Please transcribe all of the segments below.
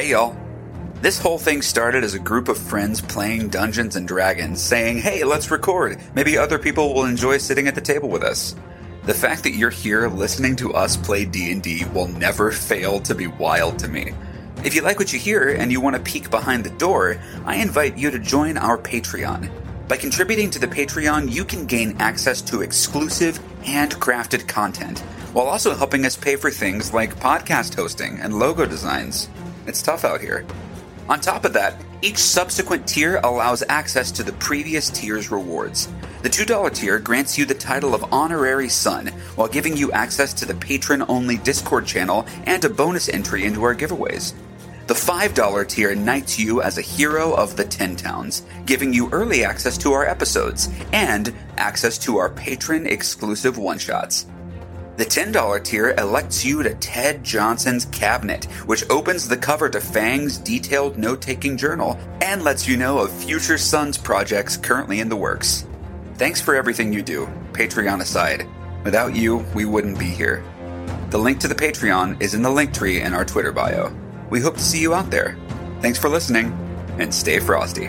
Hey y'all. This whole thing started as a group of friends playing Dungeons and Dragons, saying, hey, let's record. Maybe other people will enjoy sitting at the table with us. The fact that you're here listening to us play D&D will never fail to be wild to me. If you like what you hear and you want to peek behind the door, I invite you to join our Patreon. By contributing to the Patreon, you can gain access to exclusive, handcrafted content, while also helping us pay for things like podcast hosting and logo designs. It's tough out here. On top of that, each subsequent tier allows access to the previous tier's rewards. The $2 tier grants you the title of Honorary Son, while giving you access to the patron-only Discord channel and a bonus entry into our giveaways. The $5 tier knights you as a hero of the 10 Towns, giving you early access to our episodes, and access to our patron-exclusive one-shots. The $10 tier elects you to Ted Johnson's Cabinet, which opens the cover to Fang's detailed note-taking journal and lets you know of future Sons projects currently in the works. Thanks for everything you do, Patreon aside. Without you, we wouldn't be here. The link to the Patreon is in the link tree in our Twitter bio. We hope to see you out there. Thanks for listening, and stay frosty.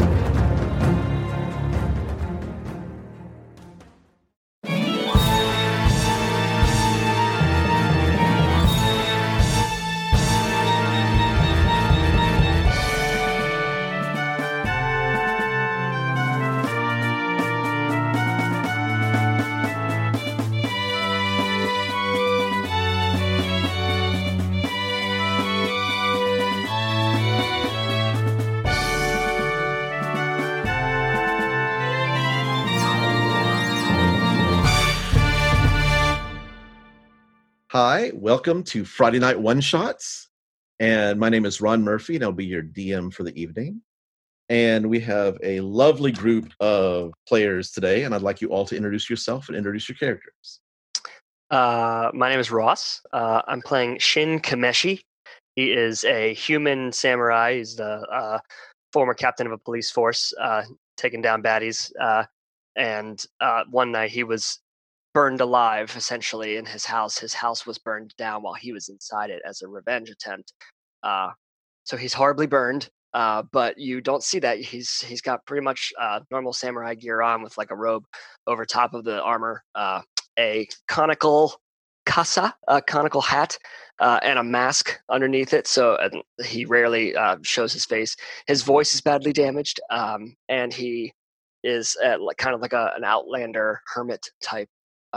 Hi, welcome to Friday Night One Shots, and my name is Ron Murphy, and I'll be your DM for the evening. And we have a lovely group of players today, and I'd like you all to introduce yourself and introduce your characters. My name is Ross. I'm playing Shin Kameshi. He is a human samurai. He's the former captain of a police force, taking down baddies. And one night he was burned alive, essentially, in his house. His house was burned down while he was inside it as a revenge attempt. So he's horribly burned, but you don't see that. He's got pretty much normal samurai gear on with like a robe over top of the armor, a conical kasa, a conical hat, and a mask underneath it. So he rarely shows his face. His voice is badly damaged, and he is kind of like an outlander hermit type.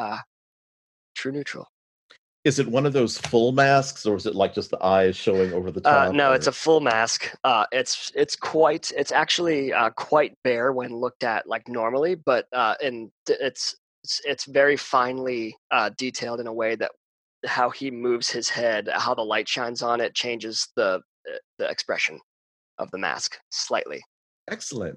True neutral. Is it one of those full masks, or is it like just the eyes showing over the top? No, it's a full mask. It's actually quite bare when looked at like normally, but it's very finely detailed in a way that how he moves his head, how the light shines on it, changes the expression of the mask slightly. Excellent.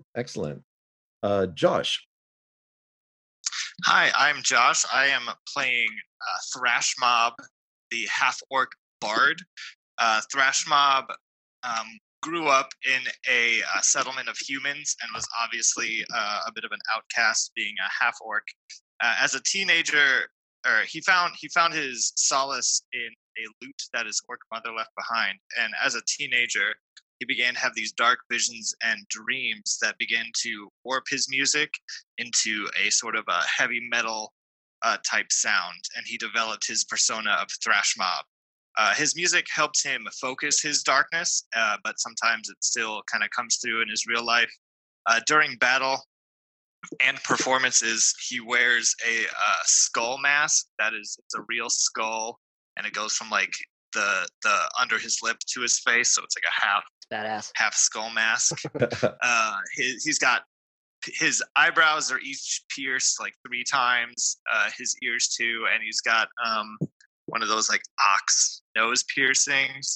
Josh. Hi, I'm Josh. I am playing Thrash Mob, the half-orc bard. Thrash Mob grew up in a settlement of humans and was obviously a bit of an outcast, being a half-orc. As a teenager, he found his solace in a lute that his orc mother left behind. And as a teenager, he began to have these dark visions and dreams that began to warp his music into a sort of a heavy metal type sound, and he developed his persona of Thrash Mob. His music helped him focus his darkness, but sometimes it still kind of comes through in his real life. During battle and performances, he wears a skull mask. It's a real skull, and it goes from like the under his lip to his face, so it's like a half skull mask. He's got his eyebrows are each pierced like 3 times, his ears too, and he's got one of those like ox nose piercings.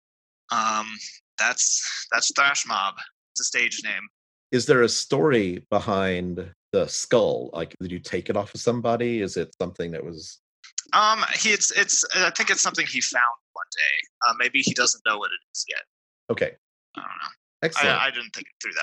That's Thrash Mob. It's a stage name. Is there a story behind the skull? Like, did you take it off of somebody? Is it something that was I think it's something he found one day. Maybe he doesn't know what it is yet. Okay. I don't know. Excellent. I didn't think it through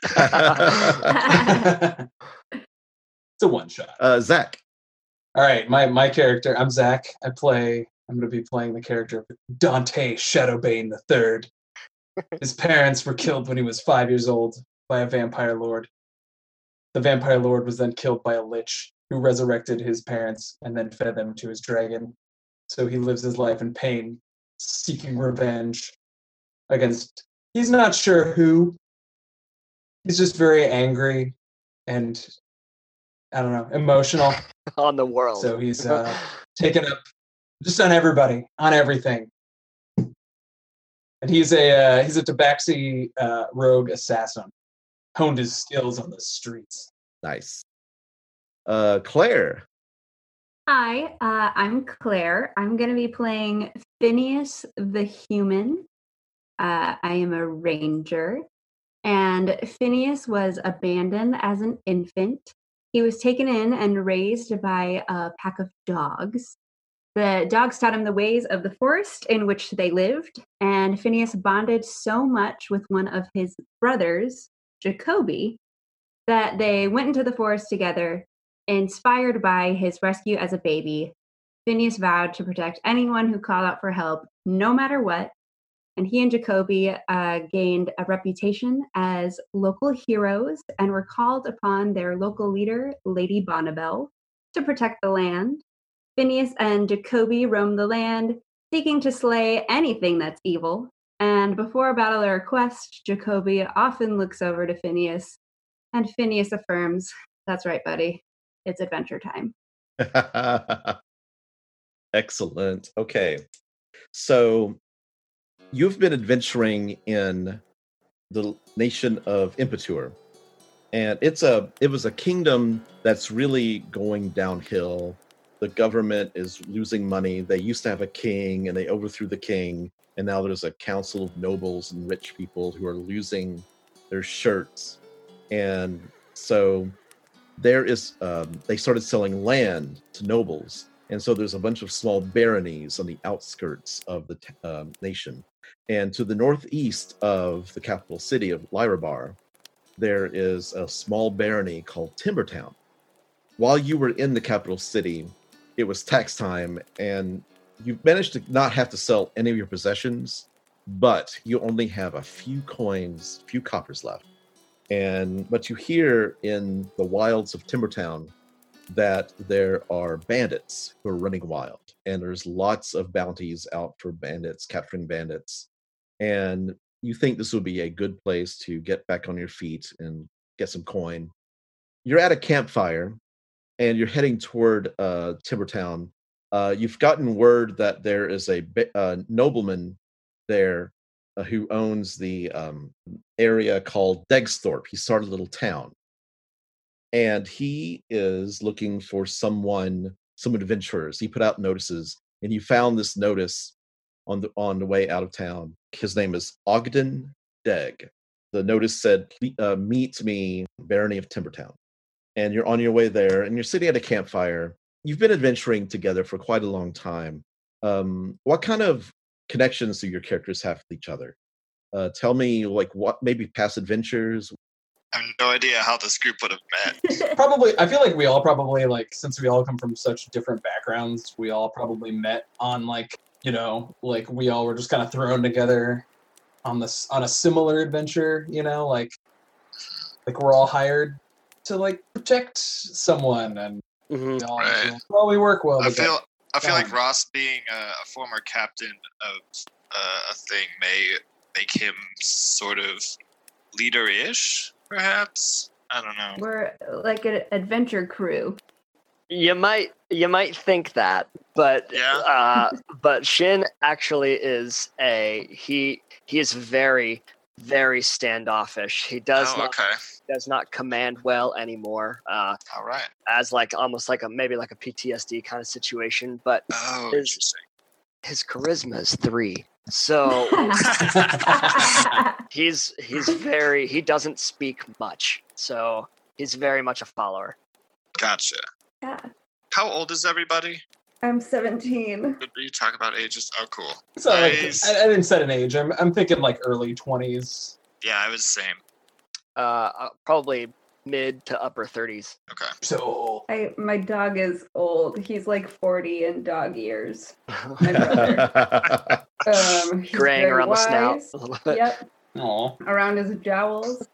that much. It's a one shot. Zach. All right, my character. I'm Zach. I'm going to be playing the character of Dante Shadowbane III. His parents were killed when he was 5 years old by a vampire lord. The vampire lord was then killed by a lich who resurrected his parents and then fed them to his dragon. So he lives his life in pain, seeking revenge against, he's not sure who. He's just very angry and, I don't know, emotional. On the world. So he's taken up just on everybody, on everything. And he's a Tabaxi rogue assassin. Honed his skills on the streets. Nice. Claire. Hi, I'm Claire. I'm going to be playing Phineas the Human. I am a ranger. And Phineas was abandoned as an infant. He was taken in and raised by a pack of dogs. The dogs taught him the ways of the forest in which they lived, and Phineas bonded so much with one of his brothers, Jacoby, that they went into the forest together. Inspired by his rescue as a baby, Phineas vowed to protect anyone who called out for help, no matter what, and he and Jacoby gained a reputation as local heroes and were called upon their local leader, Lady Bonnibel, to protect the land. Phineas and Jacoby roam the land, seeking to slay anything that's evil. And before a battle or a quest, Jacoby often looks over to Phineas, and Phineas affirms, "That's right, buddy. It's adventure time." Excellent. Okay. So you've been adventuring in the nation of Impetur. And it was a kingdom that's really going downhill. The government is losing money. They used to have a king, and they overthrew the king. And now there's a council of nobles and rich people who are losing their shirts. And so there is, they started selling land to nobles. And so there's a bunch of small baronies on the outskirts of the nation. And to the northeast of the capital city of Lyrabar, there is a small barony called Timbertown. While you were in the capital city, it was tax time, and you managed to not have to sell any of your possessions, but you only have a few coins, few coppers left. But you hear in the wilds of Timbertown that there are bandits who are running wild, and there's lots of bounties out for bandits, capturing bandits. And you think this would be a good place to get back on your feet and get some coin. You're at a campfire, and you're heading toward Timbertown. You've gotten word that there is a nobleman there who owns the area called Degsthorpe. He started a little town. And he is looking for some adventurers. He put out notices, and you found this notice on the way out of town. His name is Ogden Deg. The notice said, "Meet me, Barony of Timbertown." And you're on your way there, and you're sitting at a campfire. You've been adventuring together for quite a long time. What kind of connections do your characters have with each other? Tell me, like, what maybe past adventures. I have no idea how this group would have met. Probably, I feel like we all probably, like, since we all come from such different backgrounds, we all probably met on, like, you know, like we all were just kind of thrown together on a similar adventure, you know, like we're all hired to like protect someone, and we all, Right. well, we work well I together. feel like Ross being a former captain of a thing may make him sort of leader-ish, perhaps. I don't know. We're like an adventure crew. You might think that, but Yeah. But Shin actually is he is very, very standoffish. He does not command well anymore. All right. As like almost like maybe like a PTSD kind of situation, but Oh, His- interesting. his charisma is 3. So he doesn't speak much. So he's very much a follower. Gotcha. Yeah. How old is everybody? I'm 17. Did you talk about ages? Oh, cool. So like, Nice. I didn't set an age. I'm thinking like early 20s. Yeah, I was the same. Probably mid to upper 30s. Okay. So My dog is old. He's like 40 in dog years. My brother. He's Graying very around the snout wise. a little bit. Yep. Aw. Around his jowls.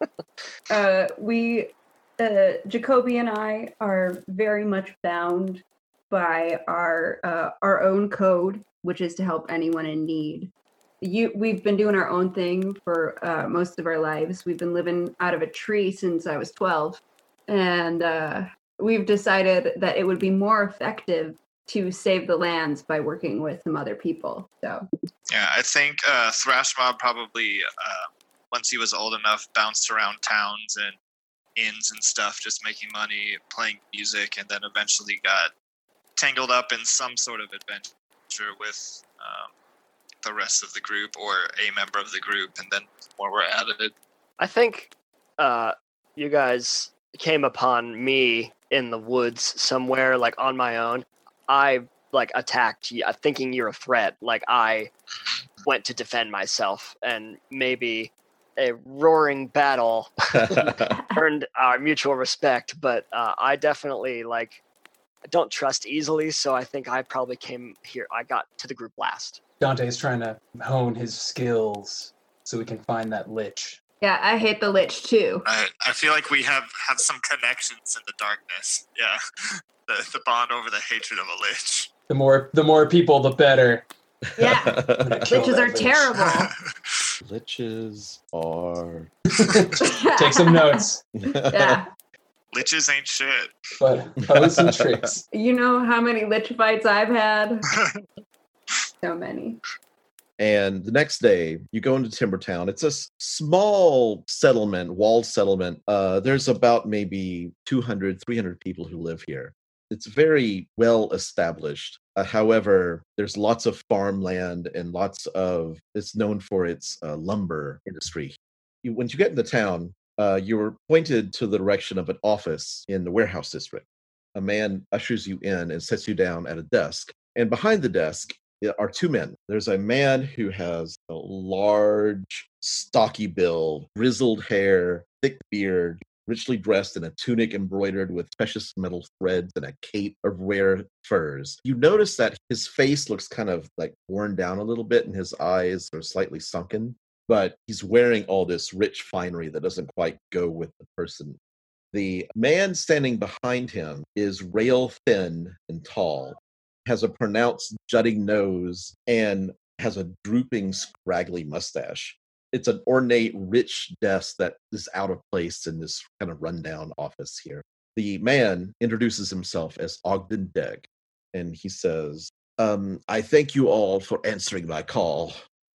Jacoby and I are very much bound by our own code, which is to help anyone in need. We've been doing our own thing for most of our lives. We've been living out of a tree since I was 12, and we've decided that it would be more effective to save the lands by working with some other people. So Yeah, I think Thrash Mob probably, once he was old enough, bounced around towns and inns and stuff, just making money, playing music, and then eventually got tangled up in some sort of adventure with the rest of the group or a member of the group, and then more were added. I think you guys came upon me in the woods somewhere, like on my own. I attacked you, thinking you're a threat. Like I went to defend myself, and maybe a roaring battle earned our mutual respect. But I definitely I don't trust easily, so I think I probably came here. I got to the group last. Dante's trying to hone his skills so we can find that lich. yeah, I hate the lich too. I feel like we have some connections in the darkness. Yeah, the bond over the hatred of a lich. The more people, the better. Yeah, I'm gonna kill liches that are lich. terrible. Liches are. Take some notes, Yeah. Liches ain't shit. but pose some tricks. You know how many lich fights I've had? So many. And the next day, you go into Timbertown. It's a small settlement, walled settlement. There's about maybe 200, 300 people who live here. It's very well established. However, there's lots of farmland and it's known for its lumber industry. Once you get into town, you're pointed to the direction of an office in the warehouse district. A man ushers you in and sets you down at a desk. And behind the desk are two men. There's a man who has a large, stocky build, grizzled hair, thick beard, richly dressed in a tunic embroidered with precious metal threads and a cape of rare furs. You notice that his face looks kind of worn down a little bit and his eyes are slightly sunken, but he's wearing all this rich finery that doesn't quite go with the person. The man standing behind him is rail thin and tall, has a pronounced jutting nose, and has a drooping, scraggly mustache. It's an ornate, rich desk that is out of place in this kind of rundown office here. The man introduces himself as Ogden Degg, and he says, I thank you all for answering my call.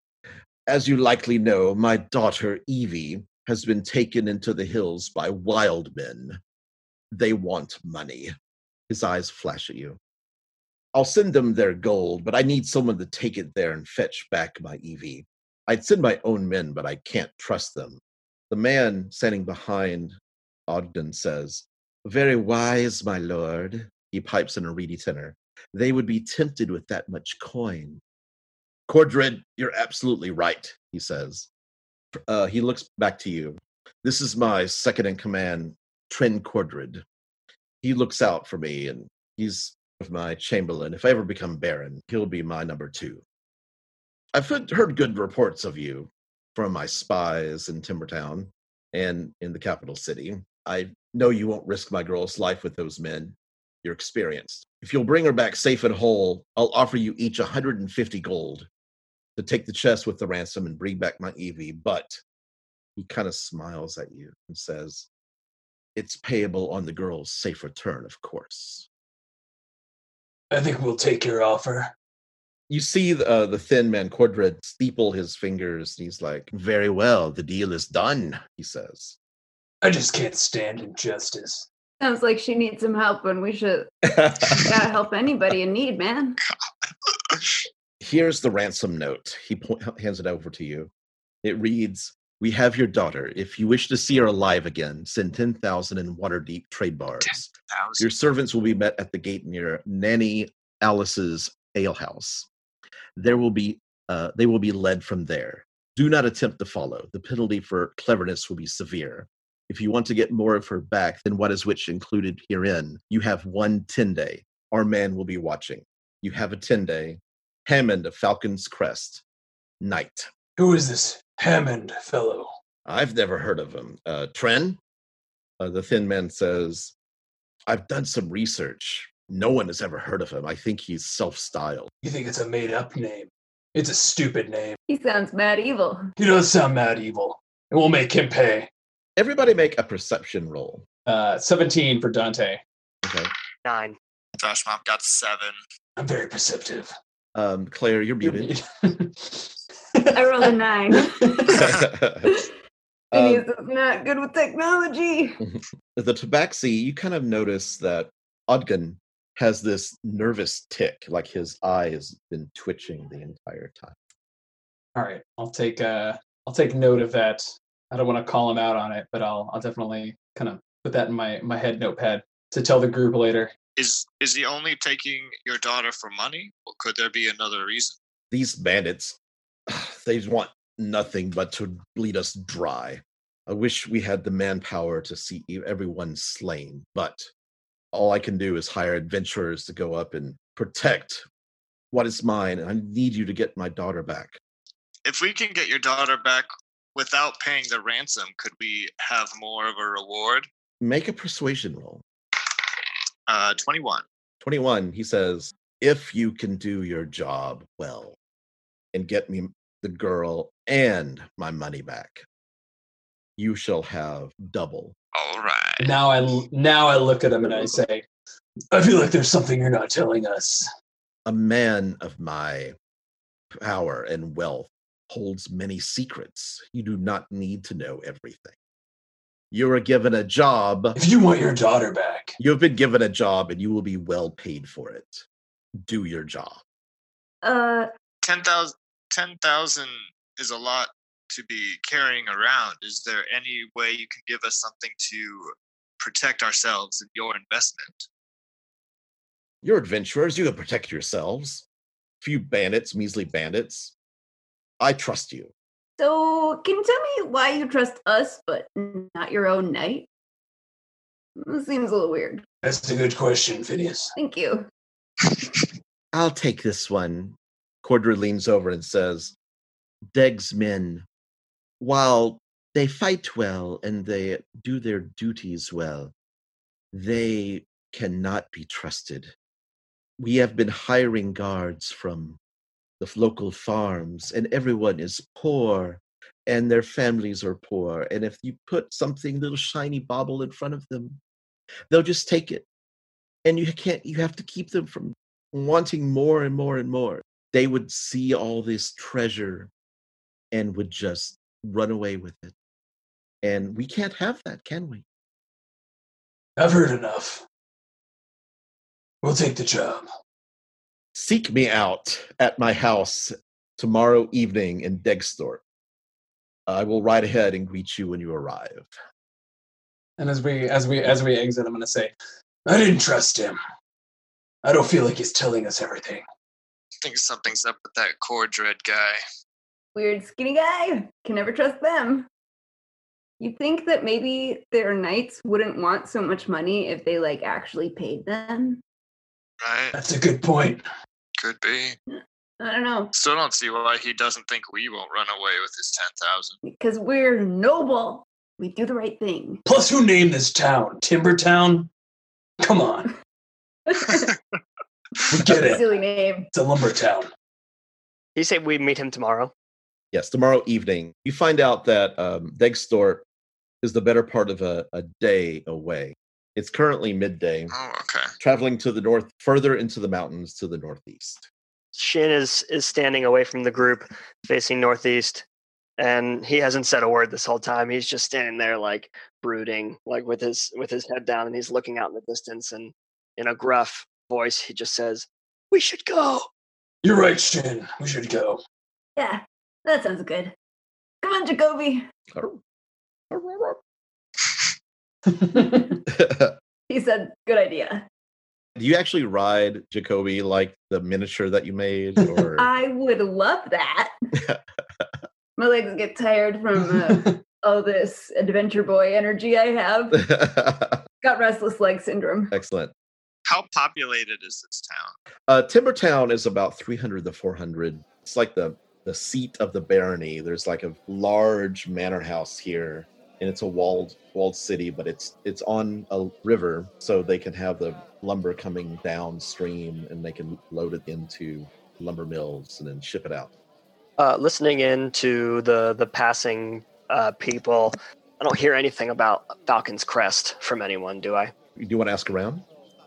As you likely know, my daughter, Evie, has been taken into the hills by wild men. They want money. His eyes flash at you. I'll send them their gold, but I need someone to take it there and fetch back my Evie. I'd send my own men, but I can't trust them. The man standing behind Ogden says, Very wise, my lord. He pipes in a reedy tenor. They would be tempted with that much coin. Cordred, you're absolutely right, he says. He looks back to you. This is my second in command, Tren Cordred. He looks out for me, and he's my chamberlain. If I ever become Baron, he'll be my number 2. I've heard good reports of you from my spies in Timbertown and in the capital city. I know you won't risk my girl's life with those men. You're experienced. If you'll bring her back safe and whole, I'll offer you each 150 gold to take the chest with the ransom and bring back my Evie. But he kind of smiles at you and says, it's payable on the girl's safe return, of course. I think we'll take your offer. You see the thin man, Cordred, steeple his fingers. And he's like, very well, the deal is done, he says. I just can't stand injustice. Sounds like she needs some help, and we should gotta help anybody in need, man. Here's the ransom note. He hands it over to you. It reads, we have your daughter. If you wish to see her alive again, send 10,000 in Waterdeep trade bars. 10,000. Your servants will be met at the gate near Nanny Alice's alehouse. They will be led from there. Do not attempt to follow. The penalty for cleverness will be severe. If you want to get more of her back than what is which included herein, you have 1 10-day. Our man will be watching. You have a 10-day. Hammond of Falcon's Crest. Knight. Who is this Hammond fellow? I've never heard of him. Tren? The thin man says, I've done some research. No one has ever heard of him. I think he's self-styled. You think it's a made-up name? It's a stupid name. He sounds mad evil. He does sound mad evil. And we'll make him pay. Everybody make a perception roll. 17 for Dante. Okay. 9. Thrash Mob got 7. I'm very perceptive. Claire, you're muted. I rolled a 9. Um, He's not good with technology. the Tabaxi, you kind of notice that Odgun has this nervous tick, like his eye has been twitching the entire time. All right, I'll take note of that. I don't want to call him out on it, but I'll definitely kind of put that in my head notepad to tell the group later. Is he only taking your daughter for money, or could there be another reason? These bandits, they want nothing but to bleed us dry. I wish we had the manpower to see everyone slain, but all I can do is hire adventurers to go up and protect what is mine, and I need you to get my daughter back. If we can get your daughter back without paying the ransom, could we have more of a reward? Make a persuasion roll. 21. 21, he says, if you can do your job well and get me the girl and my money back, you shall have double. All right. Now I look at him and I say, I feel like there's something you're not telling us. A man of my power and wealth holds many secrets. You do not need to know everything. You are given a job. If you want your daughter back. You have been given a job and you will be well paid for it. Do your job. 10,000 is a lot to be carrying around. Is there any way you can give us something to protect ourselves in your investment? You're adventurers. You can protect yourselves. Few bandits, measly bandits. I trust you. So, can you tell me why you trust us, but not your own knight? This seems a little weird. That's a good question, Phineas. Thank you. I'll take this one. Cordra leans over and says, Deg's men, while they fight well and they do their duties well, they cannot be trusted. We have been hiring guards from the local farms, and everyone is poor, and their families are poor. And if you put something, little shiny bauble in front of them, they'll just take it. And you have to keep them from wanting more and more and more. They would see all this treasure and would just run away with it. And we can't have that, can we? I've heard enough. We'll take the job. Seek me out at my house tomorrow evening in Degsthorpe. I will ride ahead and greet you when you arrive. And as we exit, I'm going to say, I didn't trust him. I don't feel like he's telling us everything. I think something's up with that Cordred guy. Weird skinny guy. Can never trust them. You think that maybe their knights wouldn't want so much money if they actually paid them? Right? That's a good point. Could be. I don't know. Still don't see why he doesn't think we won't run away with his 10,000. Because we're noble. We do the right thing. Plus, who named this town? Timbertown? Come on. We get it. Silly name. It's a lumber town. You say we meet him tomorrow? Yes, tomorrow evening. You find out that Degsthorpe is the better part of a day away. It's currently midday. Oh, okay. Traveling to the north, further into the mountains to the northeast. Shin is standing away from the group, facing northeast, and he hasn't said a word this whole time. He's just standing there, brooding, with his head down, and he's looking out in the distance. And in a gruff voice, he just says, "We should go." You're right, Shin. We should go. Yeah, that sounds good. Come on, Jacoby. He said, good idea. Do you actually ride Jacoby like the miniature that you made? Or I would love that. My legs get tired from all this adventure boy energy I have. Got restless leg syndrome. Excellent. How populated is this town? Timbertown is about 300 to 400. It's like the seat of the barony. There's like a large manor house here, and it's a walled city, but it's on a river, so they can have the lumber coming downstream, and they can load it into lumber mills and then ship it out. Listening in to the passing people, I don't hear anything about Falcon's Crest from anyone, do I? Do you want to ask around?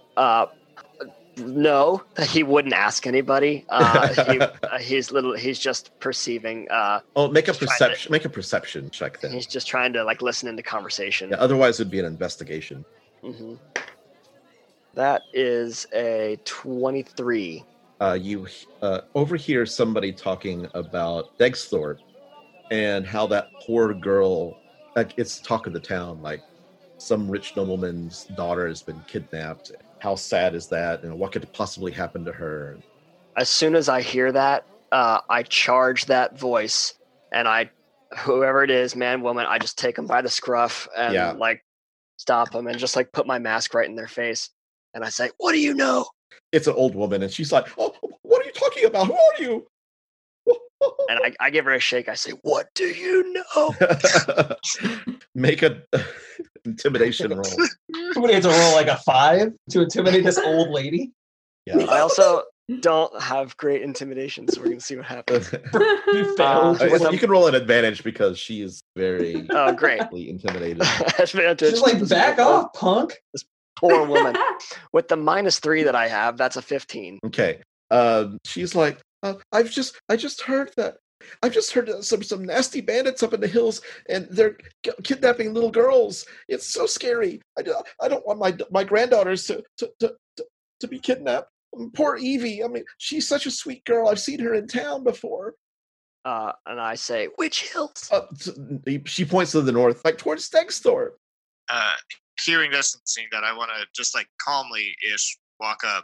No, he wouldn't ask anybody. He's just perceiving. Make a perception check then. He's just trying to like listen into conversation. Yeah, otherwise it'd be an investigation. Mm-hmm. That is a 23. You overhear somebody talking about Degsthorpe and how that poor girl, like it's talk of the town, like some rich nobleman's daughter has been kidnapped. How sad is that? And what could possibly happen to her? As soon as I hear that, I charge that voice, and whoever it is, man, woman, I just take them by the scruff and like stop them and just like put my mask right in their face. And I say, "What do you know?" It's an old woman, and she's like, "Oh, what are you talking about? Who are you?" And I give her a shake. I say, "What do you know?" Make a intimidation roll. Somebody has to roll like a 5 to intimidate this old lady. Yeah. I also don't have great intimidation, so we're gonna see what happens. You failed. You can roll an advantage because she is very great intimidated. She's like, back off, punk. This poor woman. With the -3 that I have, that's a 15. Okay. She's like, I just heard that some nasty bandits up in the hills, and they're kidnapping little girls. It's so scary. I don't want my granddaughters to be kidnapped. Poor Evie. I mean, she's such a sweet girl. I've seen her in town before. And I say, which hills? She points to the north, like towards Degsthorpe. Hearing this and seeing that, I want to just like calmly-ish walk up.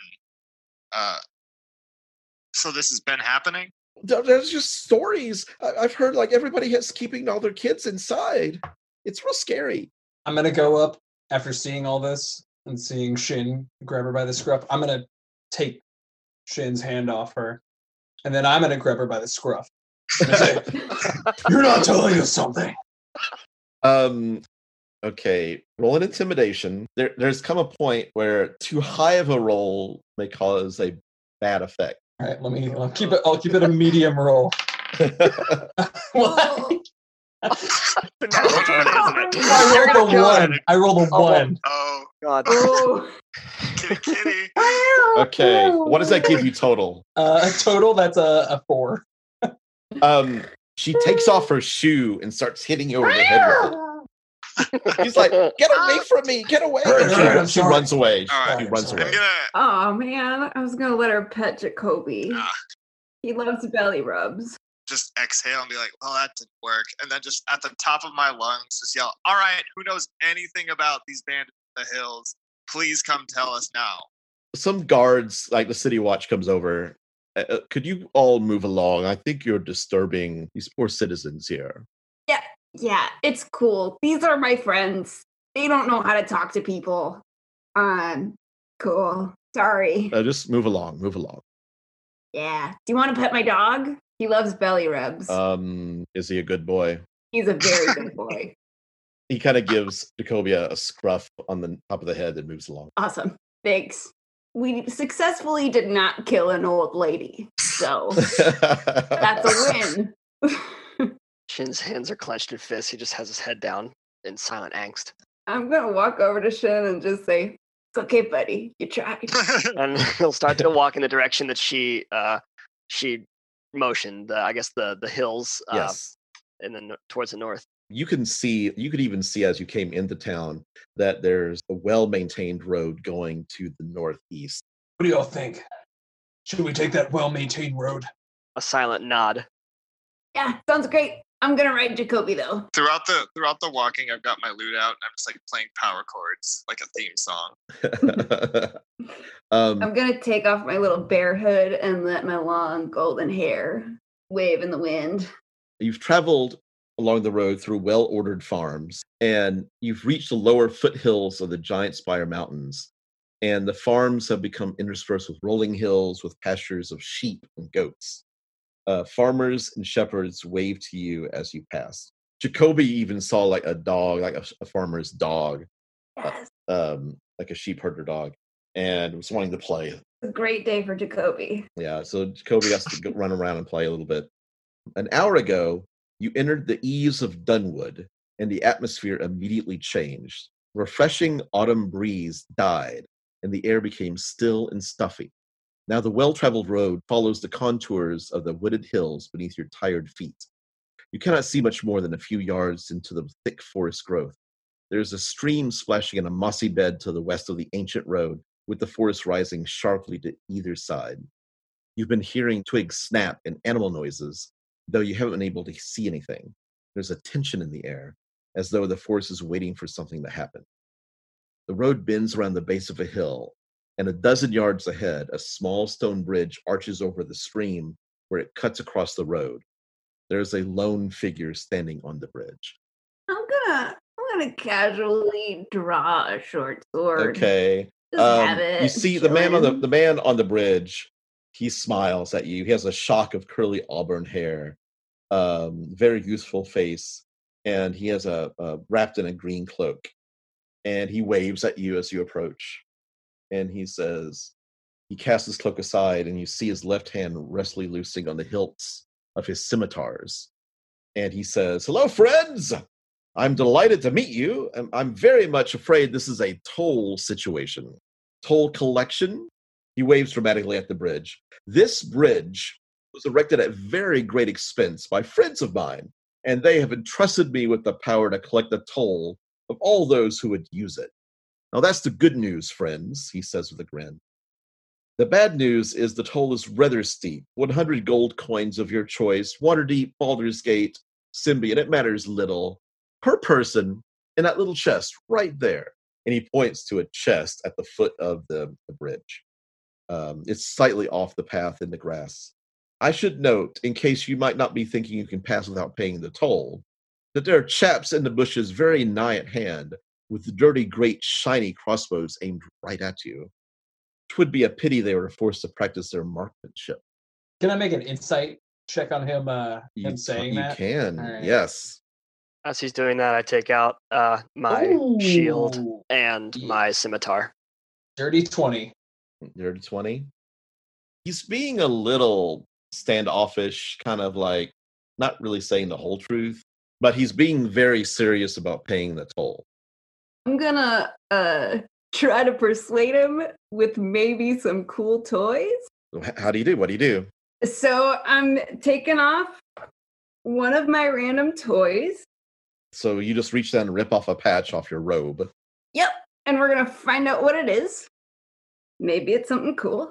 So this has been happening? There's just stories. I've heard like everybody is keeping all their kids inside. It's real scary. I'm going to go up after seeing all this and seeing Shin grab her by the scruff. I'm going to take Shin's hand off her, and then I'm going to grab her by the scruff. And say, "You're not telling us something." Okay, roll an intimidation. There's come a point where too high of a roll may cause a bad effect. All right, I'll keep it a medium roll. What? I rolled a 1. Oh God. Kitty. Okay, what does that give you total? Total, that's a 4. She takes off her shoe and starts hitting you over the head with it. He's like, "Get away from me! Get away!" She runs away. She runs away. Oh man, I was gonna let her pet Jacoby. He loves belly rubs. Just exhale and be like, "Well, that didn't work," and then just at the top of my lungs, just yell, "All right, who knows anything about these bandits in the hills? Please come tell us now." Some guards, like the city watch, comes over. Could you all move along? I think you're disturbing these poor citizens here. Yeah, it's cool. These are my friends. They don't know how to talk to people. Cool. Sorry. Just move along. Yeah. Do you want to pet my dog? He loves belly rubs. Is he a good boy? He's a very good boy. He kind of gives Jacoby a scruff on the top of the head and moves along. Awesome. Thanks. We successfully did not kill an old lady, so that's a win. Shin's hands are clenched in fists. He just has his head down in silent angst. I'm going to walk over to Shin and just say, "It's okay, buddy. You tried." And he'll start to walk in the direction that she motioned. I guess the hills. Yes. Towards the north. You could even see as you came into town that there's a well-maintained road going to the northeast. What do y'all think? Should we take that well-maintained road? A silent nod. Yeah, sounds great. I'm gonna ride Jacoby though. Throughout the walking, I've got my lute out and I'm just like playing power chords, like a theme song. I'm gonna take off my little bear hood and let my long golden hair wave in the wind. You've traveled along the road through well-ordered farms, and you've reached the lower foothills of the Giant Spire Mountains. And the farms have become interspersed with rolling hills with pastures of sheep and goats. Farmers and shepherds wave to you as you pass. Jacoby even saw like a dog, like a farmer's dog, Yes. like a sheep herder dog, and was wanting to play. It's a great day for Jacoby. Yeah, so Jacoby has to run around and play a little bit. An hour ago, you entered the eaves of Dunwood, and the atmosphere immediately changed. Refreshing autumn breeze died, and the air became still and stuffy. Now the well-traveled road follows the contours of the wooded hills beneath your tired feet. You cannot see much more than a few yards into the thick forest growth. There is a stream splashing in a mossy bed to the west of the ancient road, with the forest rising sharply to either side. You've been hearing twigs snap and animal noises, though you haven't been able to see anything. There's a tension in the air, as though the forest is waiting for something to happen. The road bends around the base of a hill, and a dozen yards ahead, a small stone bridge arches over the stream where it cuts across the road. There's a lone figure standing on the bridge. I'm gonna casually draw a short sword. Okay. Just have it. You see the man on the bridge. He smiles at you. He has a shock of curly auburn hair, very youthful face, and he has wrapped in a green cloak. And he waves at you as you approach. And he says, he casts his cloak aside, and you see his left hand restfully loosing on the hilts of his scimitars. And he says, "Hello, friends! I'm delighted to meet you. I'm very much afraid this is a toll situation. Toll collection?" He waves dramatically at the bridge. "This bridge was erected at very great expense by friends of mine, and they have entrusted me with the power to collect the toll of all those who would use it. Now that's the good news, friends," he says with a grin. "The bad news is the toll is rather steep. 100 gold coins of your choice, Waterdeep, Baldur's Gate, Symbian, it matters little, per person in that little chest right there." And he points to a chest at the foot of the bridge. It's slightly off the path in the grass. "I should note, in case you might not be thinking you can pass without paying the toll, that there are chaps in the bushes very nigh at hand with dirty, great, shiny crossbows aimed right at you. 'Twould be a pity they were forced to practice their marksmanship." Can I make an insight check on him? Him saying that. You can, Right. yes. As he's doing that, I take out my shield Ooh, and my scimitar. dirty 20. Dirty 20. He's being a little standoffish, kind of like not really saying the whole truth, but he's being very serious about paying the toll. I'm gonna try to persuade him with maybe some cool toys. How do you do? What do you do? So I'm taking off one of my random toys. So you just reach down and rip off a patch off your robe. Yep. And we're gonna find out what it is. Maybe it's something cool.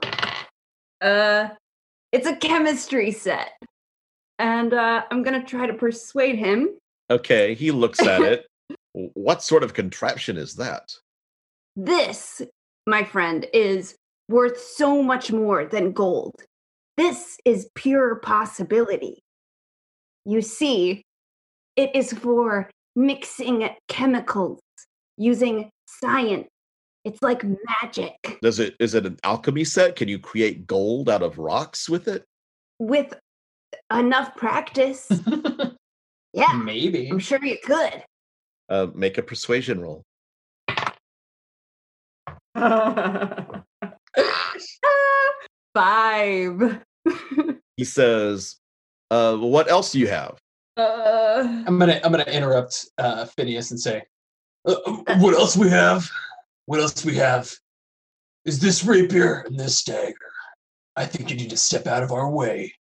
It's a chemistry set. And I'm gonna try to persuade him. Okay, he looks at it. What sort of contraption is that? This, my friend, is worth so much more than gold. This is pure possibility. You see, it is for mixing chemicals using science. It's like magic. Is it an alchemy set? Can you create gold out of rocks with it? With enough practice. Yeah, Maybe. I'm sure you could. Make a persuasion roll. 5. He says, "What else do you have?" I'm gonna interrupt Phineas and say, "What else we have? What else we have is this rapier and this dagger. I think you need to step out of our way."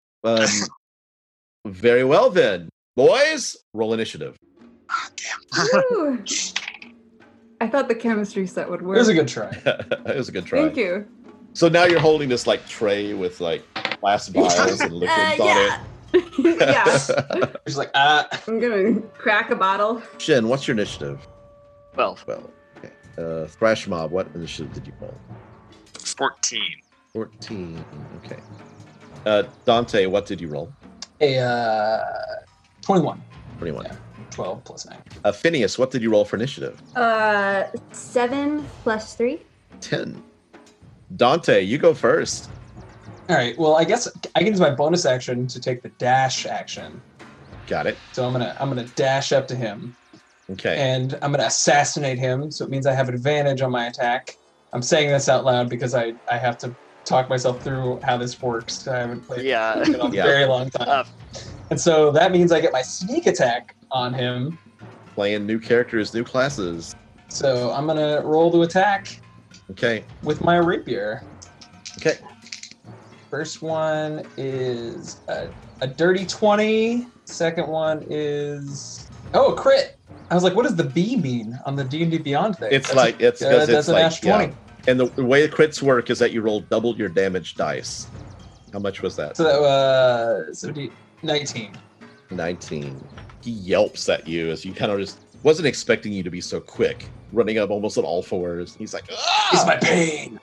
Very well then, boys. Roll initiative. Ooh. I thought the chemistry set would work. It was a good try. It was a good try. Thank you. So now you're holding this like tray with like glass vials and liquids yeah. on Yeah. it. He's like, I'm gonna crack a bottle. Shin, what's your initiative? 12. Well, okay. Thrash Mob, what initiative did you roll? 14. 14. Okay. Dante, what did you roll? a 21. 21. Yeah. 12 plus 9. Phineas, what did you roll for initiative? 7 plus 3. 10. Dante, you go first. All right. Well, I guess I can use my bonus action to take the dash action. Got it. So I'm gonna dash up to him, Okay. and I'm gonna assassinate him. So it means I have advantage on my attack. I'm saying this out loud because I have to talk myself through how this works. I haven't played Yeah. in a Yeah. very long time. And so that means I get my sneak attack on him. Playing new characters, new classes. So I'm gonna roll to attack Okay. with my rapier. Okay. First one is a dirty 20. Second one is a crit. I was like, what does the B mean on the D&D Beyond thing? It's because it's that's a like Nash 20. And the way the crits work is that you roll double your damage dice. How much was that? So that was 19. 19. He yelps at you as you kind of just wasn't expecting you to be so quick, running up almost on all fours. He's like, It's my pain.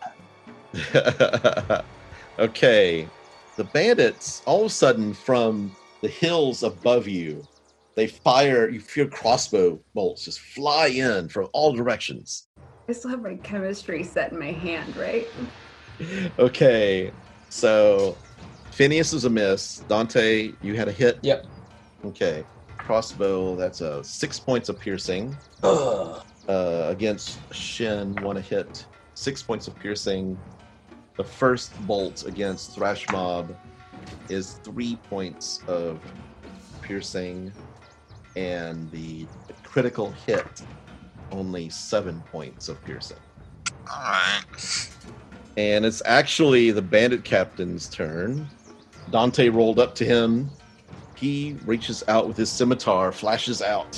Okay. The bandits, all of a sudden, from the hills above you, they fire. You feel crossbow bolts just fly in from all directions. I still have my chemistry set in my hand, right? Okay. So, Phineas is a miss. Dante, you had a hit. Yep. Okay. Crossbow, that's 6 points of piercing. Ugh. Against Shin, 1 a hit. 6 points of piercing. The first bolt against Thrash Mob is 3 points of piercing. And the critical hit, only 7 points of piercing. All right. And it's actually the bandit captain's turn. Dante rolled up to him. He reaches out with his scimitar, flashes out.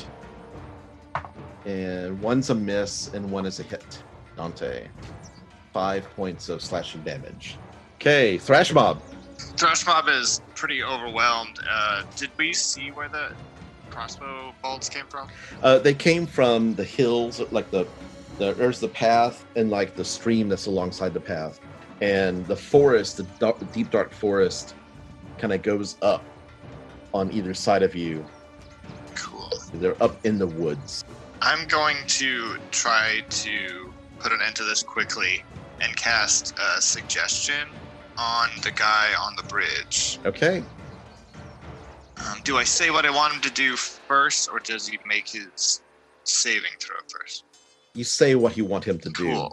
And one's a miss and one is a hit. Dante. 5 points of slashing damage. Okay, Thrash Mob. Thrash Mob is pretty overwhelmed. Did we see where the crossbow bolts came from? They came from the hills, like there's the path and like the stream that's alongside the path. And the forest, the deep dark forest, kind of goes up on either side of you. Cool. They're up in the woods. I'm going to try to put an end to this quickly and cast a suggestion on the guy on the bridge. Okay. Do I say what I want him to do first, or does he make his saving throw first? You say what you want him to Cool.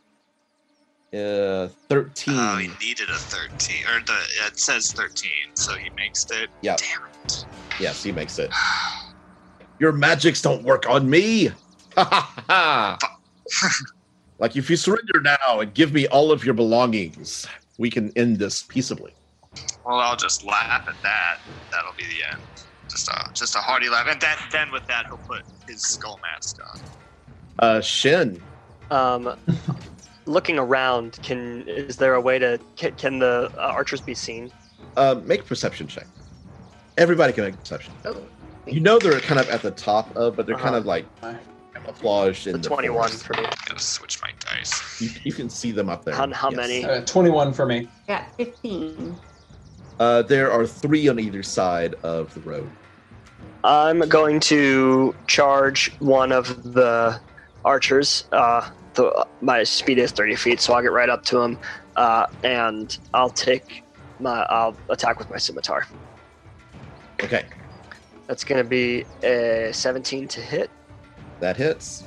do. 13. Oh, he needed a 13, or it says 13, so he makes it. Yeah. Damn it. Yes, he makes it. Your magics don't work on me. Ha ha ha. Like if you surrender now and give me all of your belongings, we can end this peaceably. Well, I'll just laugh at that. That'll be the end. Just a hearty laugh, and then with that, he'll put his skull mask on. Shin. Looking around, is there a way to can the archers be seen? Make a perception check. Everybody can make a perception. Oh, You know they're kind of at the top of, but they're kind of like camouflaged in The the 21 forest. for me. Gotta switch my dice. You can see them up there. How Yes. many? 21 for me. got 15. There are 3 on either side of the road. I'm going to charge one of the archers. My speed is 30 feet, so I'll get right up to him, and I'll attack with my scimitar. Okay, That's going to be a 17 to hit. that hits.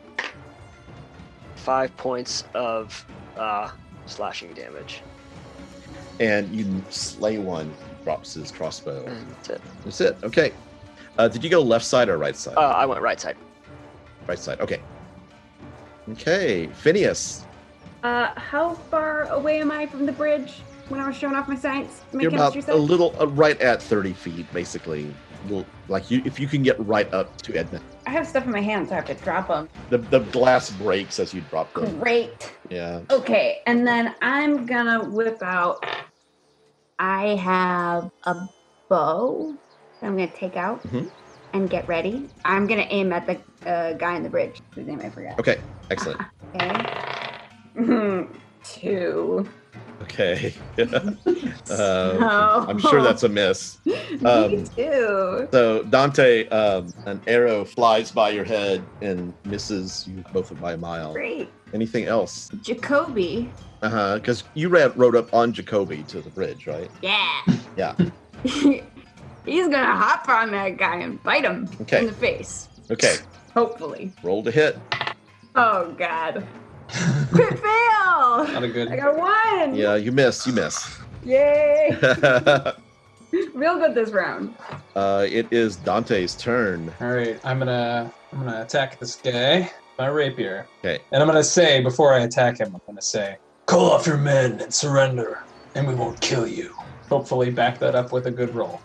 5 points of slashing damage. And you slay one, drops his crossbow. And that's it. That's it. Okay. Did you go left side or right side? I went right side. Right side. Okay. Okay, Phineas. How far away am I from the bridge when I was showing off my science? My You're about chemistry a set? little right at 30 feet, basically. Like you, if you can get right up to Edna. I have stuff in my hand, so I have to drop them. The glass breaks as you drop them. Great. Yeah. Okay, and then I'm gonna whip out. I have a bow that I'm gonna take out Mhm. and get ready. I'm gonna aim at the guy on the bridge, whose name I forgot. Okay. Excellent. Okay. 2. Okay. So- I'm sure that's a miss. Me too. So Dante, an arrow flies by your head and misses you both by a mile. Great. Anything else? Jacoby. Because you rode up on Jacoby to the bridge, right? Yeah. Yeah. He's gonna hop on that guy and bite him Okay. in the face. Okay. Hopefully. Roll to hit. Oh God. Crit fail. Not a good. I got 1. Yeah, you miss. You miss. Yay. Real good this round. It is Dante's turn. All right, I'm gonna attack this guy with my rapier, Okay. and I'm gonna say before I attack him, I'm gonna say, "Call off your men and surrender, and we won't kill you." Hopefully, back that up with a good roll.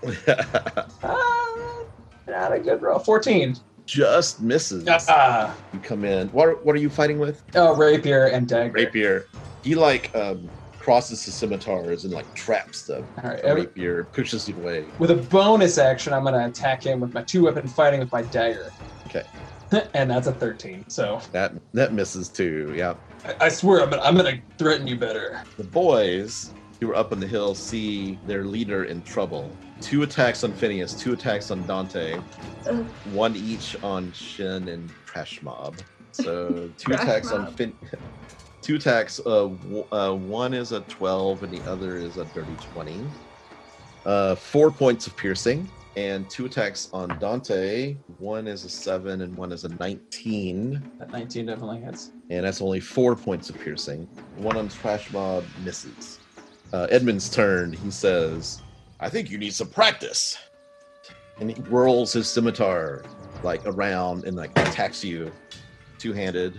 Not a good roll. 14. Just misses. Ah, You come in. What are you fighting with? oh, rapier and dagger. Rapier. He crosses the scimitars and traps the All right. rapier, pushes it away. With a bonus action, I'm gonna attack him with my 2-weapon fighting with my dagger. Okay. And that's a 13. So That misses too. Yeah. I swear I'm gonna threaten you better. The boys who are up on the hill see their leader in trouble. 2 attacks on Phineas, 2 attacks on Dante, Ugh. 1 each on Shin and Trash Mob. So 2 Trash attacks Mob. on 2 attacks. One is a 12 and the other is a dirty 20. 4 points of piercing. And 2 attacks on Dante. 1 is a 7 and 1 is a 19. That 19 definitely hits. And that's only 4 points of piercing. 1 on Trash Mob misses. Edmund's turn. He says, "I think you need some practice." And he whirls his scimitar around and attacks you 2-handed.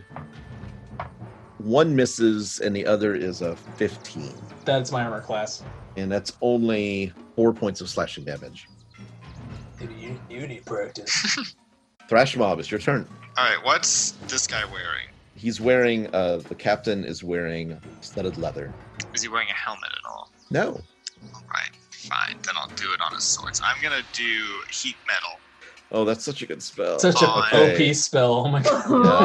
1 misses and the other is a 15. That's my armor class. And that's only 4 points of slashing damage. You need practice. Thrash Mob, it's your turn. All right, what's this guy wearing? He's wearing, the captain is wearing studded leather. Is he wearing a helmet at all? No. All right, fine. Then I'll do it on his swords. I'm gonna do heat metal. Oh, that's such a good spell. Such an Okay. OP spell. Oh my god.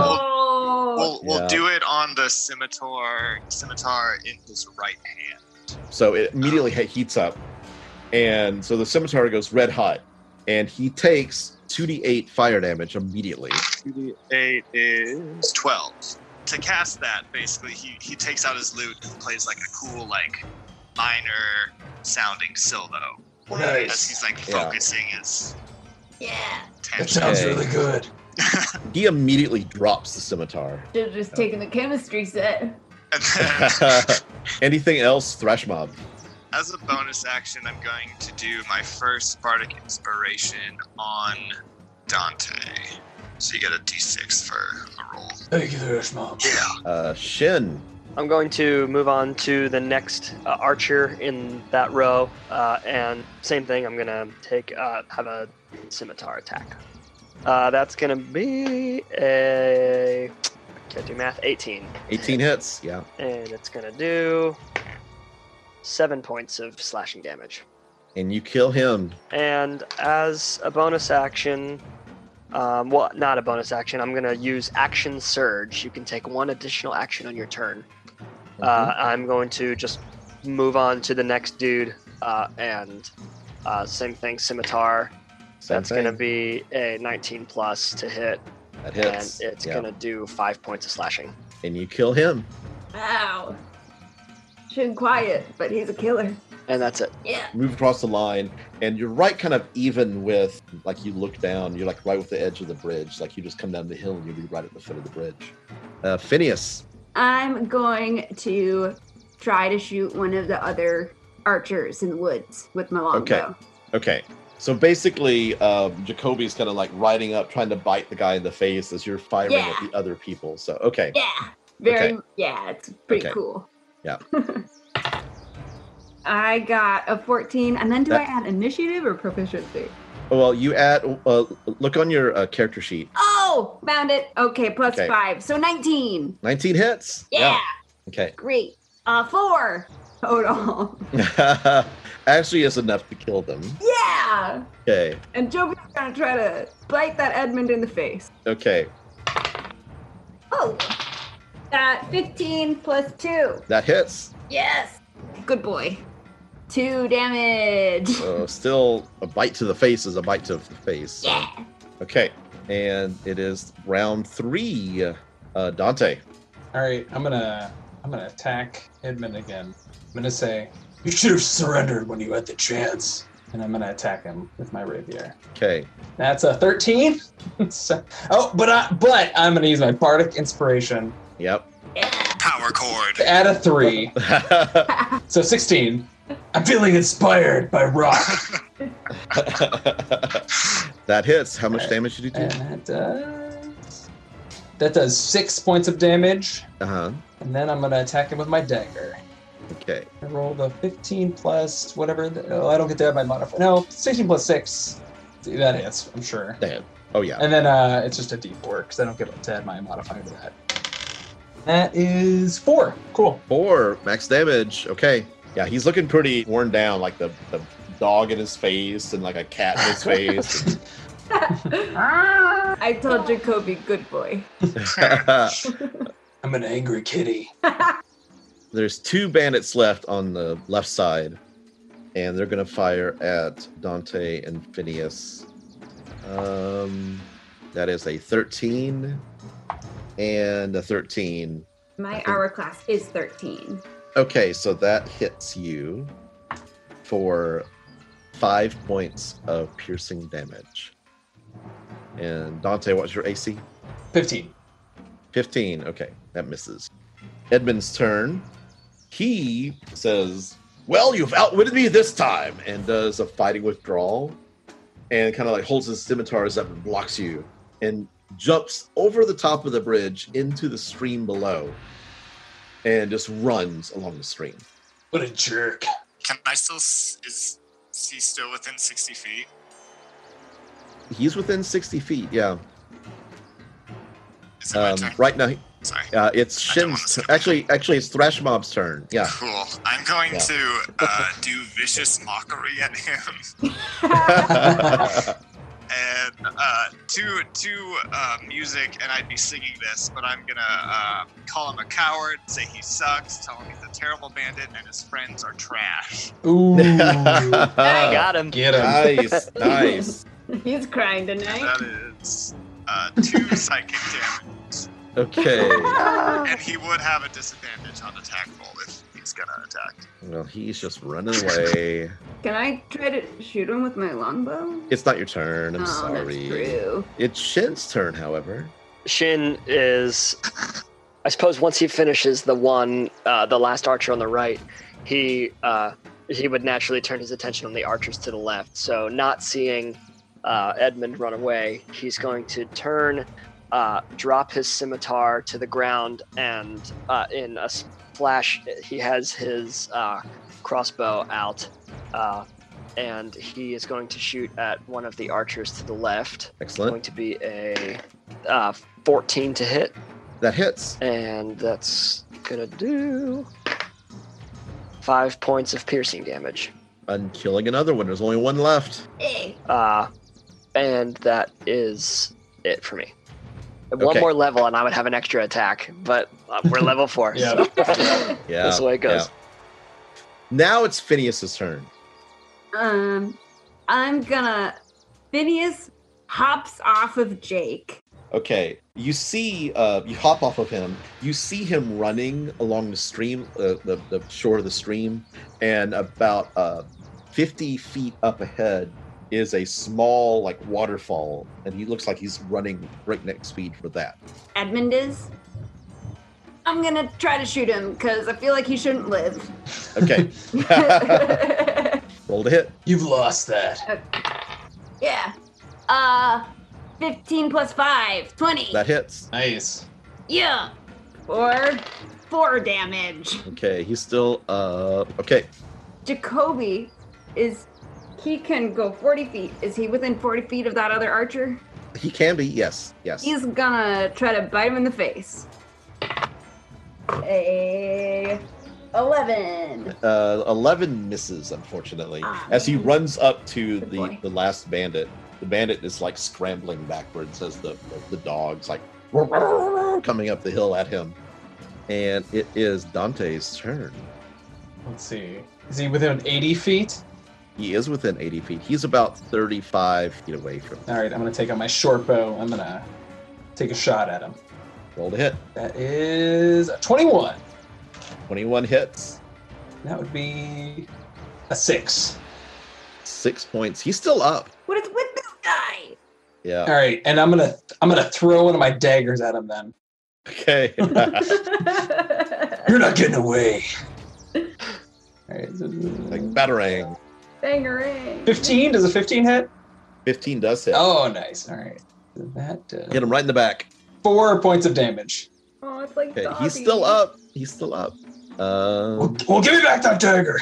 Oh. We'll Yeah. do it on the scimitar in his right hand. So it immediately heats up. And so the scimitar goes red hot. And he takes 2d8 fire damage immediately. 2d8 is 12. To cast that, basically, he takes out his lute and plays a cool, minor sounding solo. As he's Yeah. focusing his Yeah. That attention. sounds Okay. really good. He immediately drops the scimitar. Should have just taken the chemistry set. And then, Anything else, Thrash Mob? as a bonus action, I'm going to do my first bardic inspiration on Dante. So you get a d6 for a roll. Thank you, Thrash Mob. Yeah. Shin. I'm going to move on to the next archer in that row, and same thing. I'm gonna have a scimitar attack. That's gonna be a can't do math. 18, 18 hits. Yeah. and it's gonna do 7 points of slashing damage. And you kill him. And as a bonus action, well, not a bonus action, I'm going to use Action Surge. You can take 1 additional action on your turn. I'm going to just move on to the next dude, and same thing, Scimitar. Same That's going to thing. be a 19 plus to hit, That and hits. it's Yeah. going to do 5 points of slashing. And you kill him. Ow. Shin quiet, but he's a killer. And that's it. Yeah. Move across the line, and you're right kind of even with, you look down, you're right with the edge of the bridge. You just come down the hill and you'll be right at the foot of the bridge. Phineas. I'm going to try to shoot one of the other archers in the woods with my longbow. Okay. So basically, Jacoby's kind of riding up, trying to bite the guy in the face as you're firing Yeah. at the other people. So, okay. Yeah. Very, Okay. yeah, it's pretty Okay. cool. Yeah. I got a 14, and then do That- I add initiative or proficiency? Well, you add, look on your character sheet. Oh, found it. Okay, plus Okay. 5, so 19. 19 hits. Yeah, Okay. great. 4 total. Actually, is enough to kill them. Yeah. Okay. And Joby's gonna try to bite that Edmund in the face. Okay. Oh, 15 plus 2. That hits. Yes. Good boy. 2 damage. So still a bite to the face is a bite to the face. So. Yeah. Okay, and it is round 3. Dante. All right, I'm gonna attack Edmund again. I'm gonna say, "You should have surrendered when you had the chance," and I'm gonna attack him with my rapier. Okay. That's a 13. But I'm gonna use my bardic inspiration. Yep. Power chord. To add a 3, so 16. I'm feeling inspired by rock. That hits. How much damage did you do? And that does 6 points of damage. Uh-huh. And then I'm gonna attack him with my dagger. Okay. I roll the 15 plus whatever. I don't get to add my modifier. No, 16 plus 6. That hits, I'm sure. Damn. Oh, yeah. And then it's just a d4 because I don't get to add my modifier to that. That is 4. Cool. 4 max damage. Okay. Yeah, he's looking pretty worn down, like the dog in his face and like a cat in his face. I told Jacoby, good boy. I'm an angry kitty. There's 2 bandits left on the left side, and they're going to fire at Dante and Phineas. That is a 13 and a 13. My hourglass is 13. Okay, so that hits you for 5 points of piercing damage. And Dante, what's your AC? 15. 15. Okay, that misses. Edmund's turn. He says, "Well, you've outwitted me this time," and does a fighting withdrawal, and kind of like holds his scimitars up and blocks you, and jumps over the top of the bridge into the stream below, and just runs along the stream. What a jerk. Can I still? Is he still within 60 feet? He's within 60 feet. Yeah. Is it my turn? Right now, Sorry. it's I don't wanna Shin's. skip Actually, it's Thrash Mob's turn. Yeah. Cool. I'm going Yeah. to do vicious mockery at him and to music, and I'd be singing this, but I'm gonna call him a coward, say he sucks, tell him he's a terrible bandit, and his friends are trash. Ooh. I got him. Get him. Nice, nice. He's crying tonight. That is 2 psychic damage, Okay. and he would have a disadvantage on attack roll if he's gonna attack. Well, he's just running away. Can I try to shoot him with my longbow? It's not your turn. I'm Oh, sorry. that's true. It's Shin's turn, however. Shin is, I suppose, once he finishes the last archer on the right, he would naturally turn his attention on the archers to the left. So, not seeing Edmund run away, he's going to turn, drop his scimitar to the ground, and in a flash, he has his crossbow out, and he is going to shoot at one of the archers to the left. Excellent. Going to be a 14 to hit, That hits. and that's gonna do 5 points of piercing damage. I'm killing another one. There's only one left. Hey. And that is it for me. One Okay. more level, and I would have an extra attack, but we're level 4. Yeah. So Yeah. that's the way it goes. yeah. Now it's Phineas's turn. I'm gonna. Phineas hops off of Jake. Okay. You see, you hop off of him. You see him running along the stream, the shore of the stream, and about 50 feet up ahead is a small, like, waterfall, and he looks like he's running breakneck speed for that. Edmund is. I'm gonna try to shoot him because I feel like he shouldn't live. Okay. Roll to hit. You've lost that. Yeah. 15 plus 5, 20. That hits. Nice. Yeah. For 4 damage. Okay, he's still, okay. Jacoby he can go 40 feet. Is he within 40 feet of that other archer? He can be, yes. He's gonna try to bite him in the face. A 11. 11 misses, unfortunately. Ah, As he man. runs up to Good boy. the last bandit, the bandit is like scrambling backwards as the dog's like coming up the hill at him. And it is Dante's turn. Let's see. Is he within 80 feet? He is within 80 feet. He's about 35 feet away from you. All right, I'm going to take out my short bow. I'm going to take a shot at him. Roll to hit. That is a 21. 21 hits. That would be a 6. 6 points. He's still up. What is with this guy? Yeah. All right, and I'm gonna throw one of my daggers at him then. Okay. You're not getting away. All right. Like batarang. Bangarang. 15? Does a 15 hit? 15 does hit. Oh, nice. All right. So that Hit him right in the back. 4 points of damage. Oh, it's like Okay, Dobby. he's still up. He's still up. Well, give me back that dagger.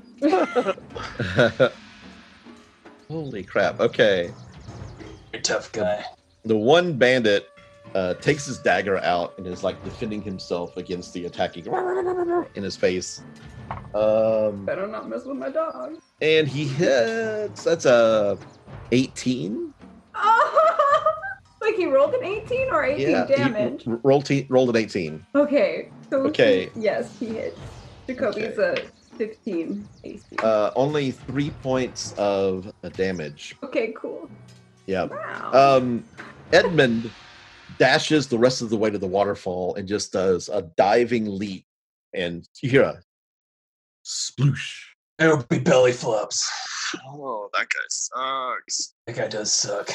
Holy crap. Okay. You're a tough guy. The one bandit takes his dagger out and is like defending himself against the attacking in his face. Better not mess with my dog. And he hits. That's a 18. Oh, like he rolled an 18 or 18 damage? He rolled an 18. Okay. So Okay. Yes, he hit. Jacoby's a 15 AC. Only 3 points of damage. Okay, cool. Yeah. Wow. Edmund dashes the rest of the way to the waterfall and just does a diving leap. And you hear a sploosh. It'll be belly flops. Oh, that guy sucks. That guy does suck.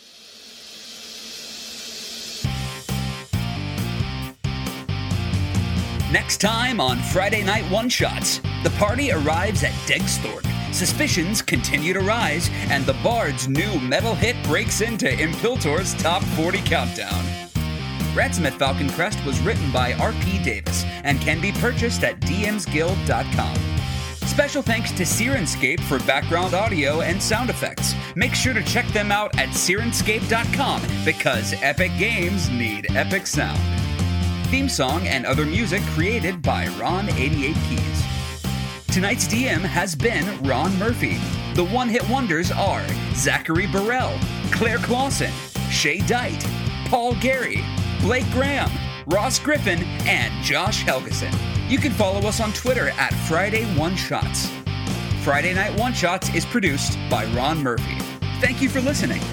Next time on Friday Night One Shots, the party arrives at Degsthorpe. Suspicions continue to rise, and the Bard's new metal hit breaks into Impiltor's top 40 countdown. Ratsmith Falcon Crest was written by R.P. Davis and can be purchased at dmsguild.com. Special thanks to Sirenscape for background audio and sound effects. Make sure to check them out at Sirenscape.com because epic games need epic sound. Theme song and other music created by Ron88Keys. Tonight's DM has been Ron Murphy. The one-hit wonders are Zachary Burrell, Claire Clausen, Shay Dite, Paul Gary, Blake Graham, Ross Griffin, and Josh Helgeson. You can follow us on Twitter at Friday One Shots. Friday Night One Shots is produced by Ron Murphy. Thank you for listening.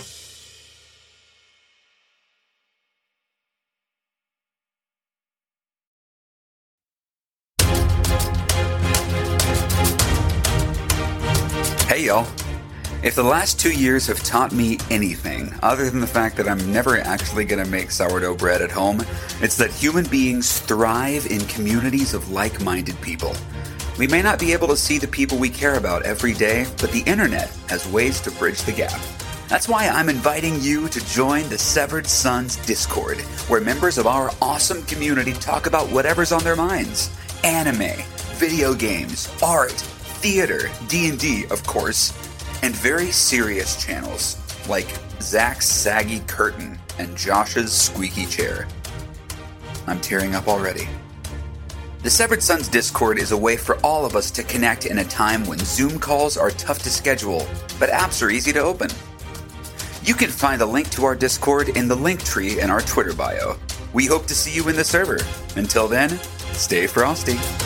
Hey, y'all. If the last 2 years have taught me anything, other than the fact that I'm never actually going to make sourdough bread at home, it's that human beings thrive in communities of like-minded people. We may not be able to see the people we care about every day, but the internet has ways to bridge the gap. That's why I'm inviting you to join the Severed Sons Discord, where members of our awesome community talk about whatever's on their minds. Anime, video games, art, theater, D&D, of course, and very serious channels like Zach's Saggy Curtain and Josh's Squeaky Chair. I'm tearing up already. The Severed Sons Discord is a way for all of us to connect in a time when Zoom calls are tough to schedule, but apps are easy to open. You can find a link to our Discord in the link tree in our Twitter bio. We hope to see you in the server. Until then, stay frosty.